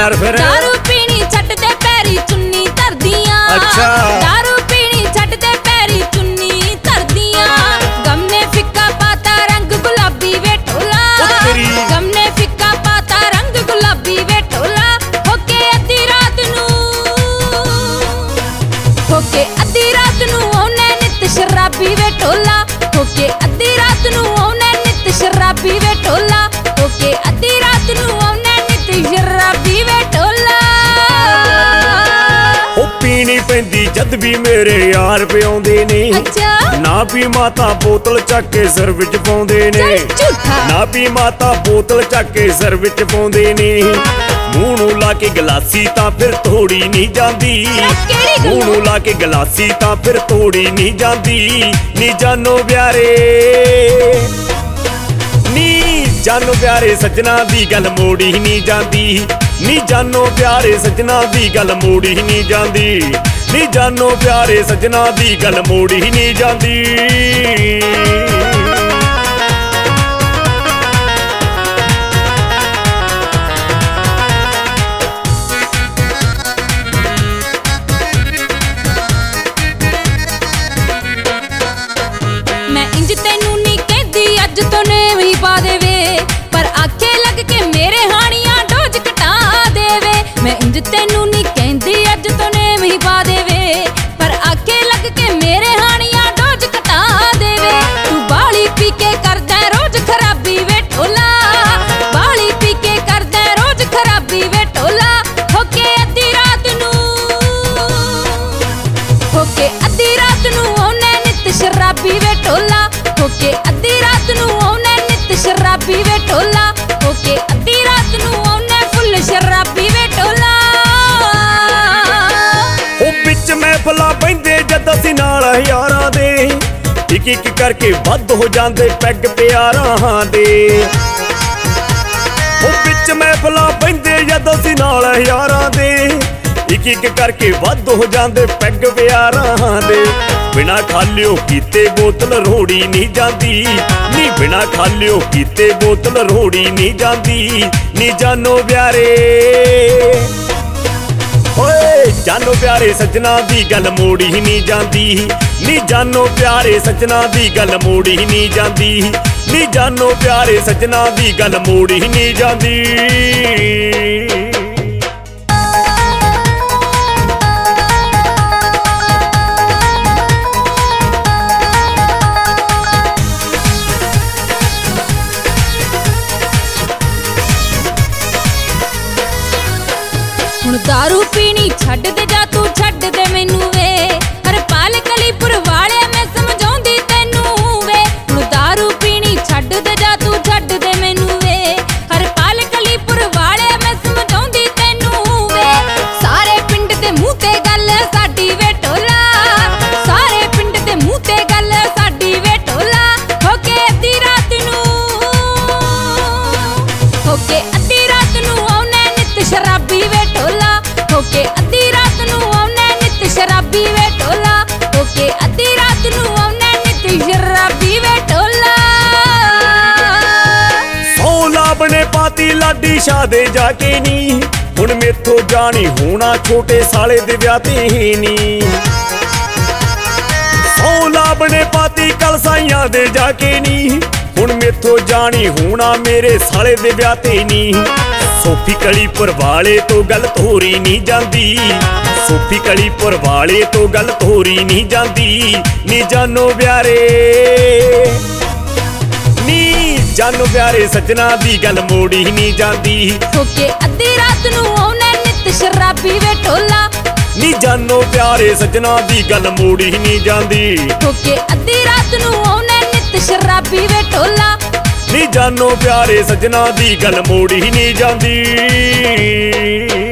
यार फिर दारू पीनी छट दे पैरी चुन्नी धरदियां। अच्छा दारू पीनी छट दे पैरी चुन्नी धरदियां। गम ने फिक्का पाता रंग गुलाबी वे ढोला। गम ने फिक्का पाता रंग गुलाबी वे ढोला। होके अद्धी रात नू ओने नित शराबी वे ढोला। होके अद्धी रात नू ओने नित शराबी वे ढोला। होके अद्धी रात नू ओने नित शराबी वे ढोला। ओ पीनी पैंदी जद भी मेरे यार पिआउंदे ने। अच्छा ना पी माता बोतल चक के सिर विच पाउंदे ने। ना पी माता बोतल चक के सिर विच पाउंदे ने। मूंह नूं ला के गलासी तां फिर तोड़ी नहीं जांदी। मूंह नूं ला के गलासी तां फिर तोड़ी नहीं जांदी। नी जानो प्यारे नी जानो प्यारे सजना दी गल मोड़ी नहीं जांदी। नी जानो प्यारे सजना दी गल मोड़ी नहीं जांदी। नी जानो प्यारे सजना दी गल मोड़ी नहीं जांदी। मैं इंज तेनू नी कहदी अज तो नेवी पा देवे। पर आखे लग के मेरे हानियां डोज घटा देवे। मैं इंज तेनू नी कहदी अज तो नेवी पा देवे। पर आखे लग के मेरे हानियां डोज घटा देवे। तू बाली पी के करदा रोज खराबी वे ढोला। बाली पी के करदा रोज खराबी वे ढोला। होके अद्धी रात नू ओने नित शराबी वे ढोला। होके अद्धी रात नू ओने नित शराबी वे ढोला। होके अद्धी रात नू ओने फुल शराबी वे ढोला। ओ बिच महफिलां पैंदे जद असीं नाल यारां दे। इक इक करके वध हो जांदे पैग प्यारां दे। ओ बिच महफिलां पैंदे जद असीं नाल यारां दे। इक इक करके वध हो जांदे पैग प्यारां दे। बिना खालियो कीते बोतल रोड़ी नहीं जांदी। नी बिना खालियो कीते बोतल रोड़ी नहीं जांदी। नी जानो प्यारे ओए जानो प्यारे सजना दी गल मोड़ी नहीं जांदी। नी जानो प्यारे सजना दी गल मोड़ी नहीं जांदी। नी जानो प्यारे सजना दी गल मोड़ी नहीं जांदी। हुण दारू पीनी छड्ड दे जा तू छड्ड दे मैनू वे। हरपाल कलीपुर वाले मैं समझाउंदी तैनू वे। हुण दारू पीनी छड्ड दे जा तू छड्ड दे मैनू वे। हरपाल कलीपुर वाले मैं समझाउंदी तैनू वे। सारे पिंड दे मूंह ते गल साडी वे ढोला। सारे पिंड दे मूंह ते गल साडी वे ढोला। होके अद्धी रात नू ओने नित शराबी वे ढोला। होके अद्धी रात नू ओने नित शराबी वे ढोला। होके अद्धी रात नू ओने नित शराबी वे ढोला। सौ लाभने पाती लाडी शाह दे जाके नी। हुण मेथों जानी होना छोटे साले दे ब्याह ते नी। सौ लाभने पाती कल साइयां दे जाके नी। हुण मेथों जानी होना मेरे साले दे ब्याह ते नी। सोफी कलीपुर वाले तो गल तोरी नहीं जांदी। सोफी कलीपुर वाले तो गल तोरी नहीं जांदी। नी जानो प्यारे नी जानो प्यारे सजना दी गल मोड़ी नहीं जांदी। होके अद्धी रात नू ओने नित शराबी वे ढोला। नी जानो प्यारे सजना दी गल मोड़ी नहीं जांदी। होके अद्धी रात नू ओने नित शराबी वे ढोला। नी जानो प्यारे सजना दी गल मोड़ी नहीं जांदी।